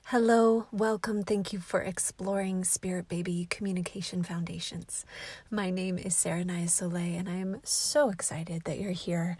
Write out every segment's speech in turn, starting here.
Hello, welcome. Thank you for exploring Spirit Baby Communication Foundations. My name is Sarah Naya Soleil, and I am so excited that you're here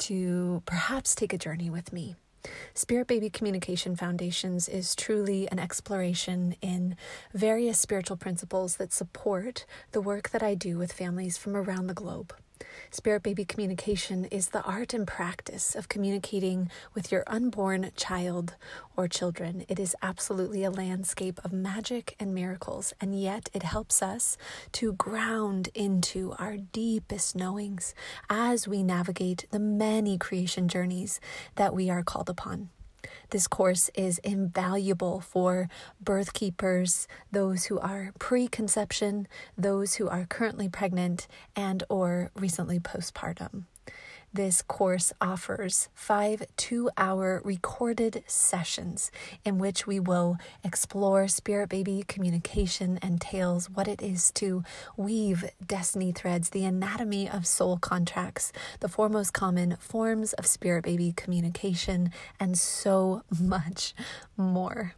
to perhaps take a journey with me. Spirit Baby Communication Foundations is truly an exploration in various spiritual principles that support the work that I do with families from around the globe. Spirit Baby Communication is the art and practice of communicating with your unborn child or children. It is absolutely a landscape of magic and miracles, and yet it helps us to ground into our deepest knowings as we navigate the many creation journeys that we are called upon. This course is invaluable for birth keepers, those who are pre-conception, those who are currently pregnant, and or recently postpartum. This course offers 5 2-hour recorded sessions in which we will explore Spirit Baby communication entails, what it is to weave destiny threads, the anatomy of soul contracts, the 4 most common forms of Spirit Baby communication, and so much more.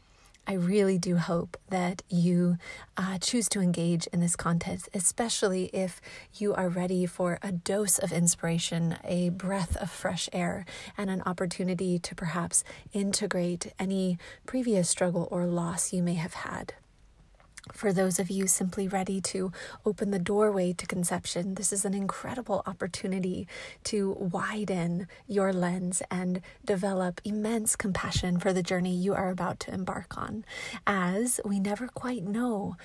I really do hope that you choose to engage in this content, especially if you are ready for a dose of inspiration, a breath of fresh air, and an opportunity to perhaps integrate any previous struggle or loss you may have had. For those of you simply ready to open the doorway to conception, this is an incredible opportunity to widen your lens and develop immense compassion for the journey you are about to embark on, as we never quite know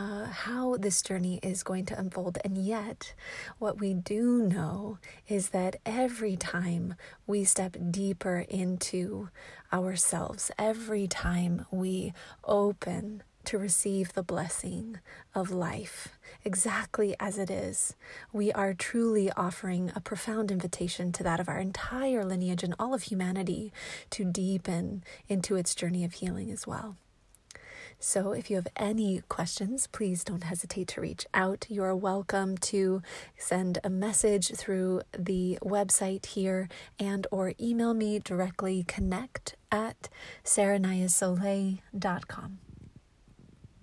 how this journey is going to unfold. And yet, what we do know is that every time we step deeper into ourselves, every time we open to receive the blessing of life exactly as it is, we are truly offering a profound invitation to that of our entire lineage and all of humanity to deepen into its journey of healing as well. So if you have any questions, please don't hesitate to reach out. You are welcome to send a message through the website here and or email me directly, connect@sarahnayasoleil.com.